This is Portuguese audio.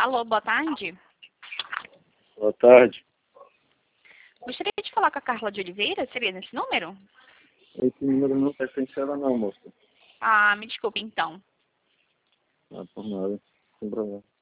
Alô, boa tarde. Boa tarde. Gostaria de falar com a Carla de Oliveira, seria nesse número? Esse número não pertence a ela não, moça. Ah, me desculpe então. Não, por nada. Sem problema.